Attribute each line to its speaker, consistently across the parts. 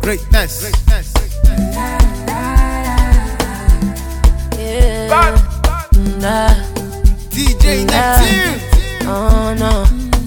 Speaker 1: Greatness.
Speaker 2: Yeah.
Speaker 1: DJ Neptune.
Speaker 2: Oh no.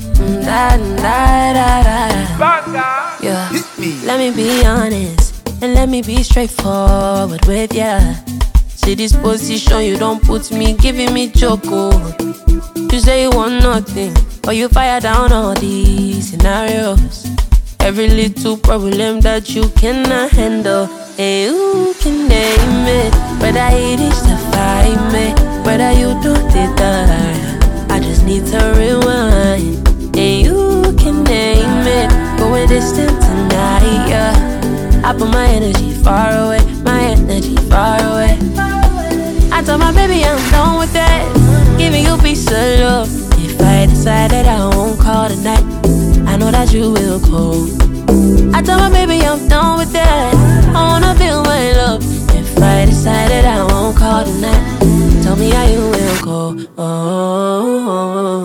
Speaker 2: Yeah.
Speaker 1: Hit me.
Speaker 2: Let me be honest and let me be straightforward with ya. See this position you don't put me, giving me choco. You say you want nothing, but you fire down all these scenarios. Every little problem that you cannot handle. Hey, who can name it? Whether it is to fight me, whether you don't it, I just need to rewind. Hey, you can name it. Going distant tonight, yeah. I put my energy far away, my energy far away. I told my baby I'm done with that, giving you peace of love. If I decide that I won't call tonight, I know that you will call. I told my baby I'm done with that, I wanna feel my love. If I decide that I won't call tonight, tell me how you will go. Oh.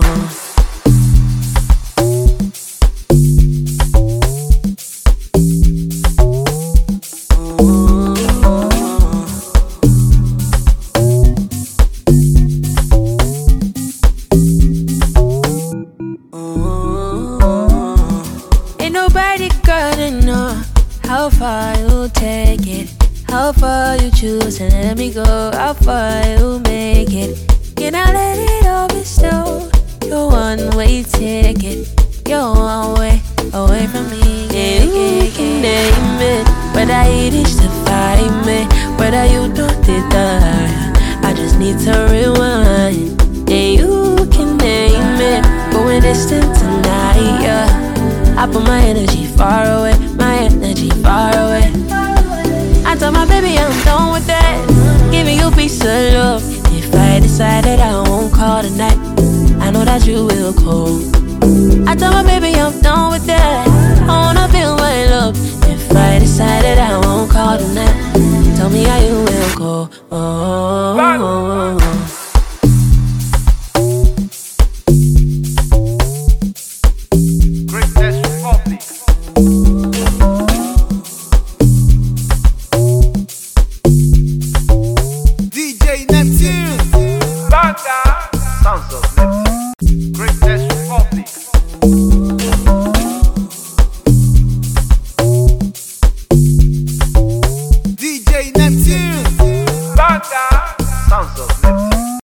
Speaker 2: Nobody gotta know how far you'll take it, how far you choose and let me go, how far you'll make it. Can I let it all be still? Your one-way ticket, your one way away from me. Yeah, you can name it, whether it is to fight me, whether you don't it, I just need to rewind. Yeah, you can name it, going distant tonight, yeah. I put my energy far away, my energy far away. I told my baby I'm done with that, giving you peace of love. If I decide that I won't call tonight, I know that you will call.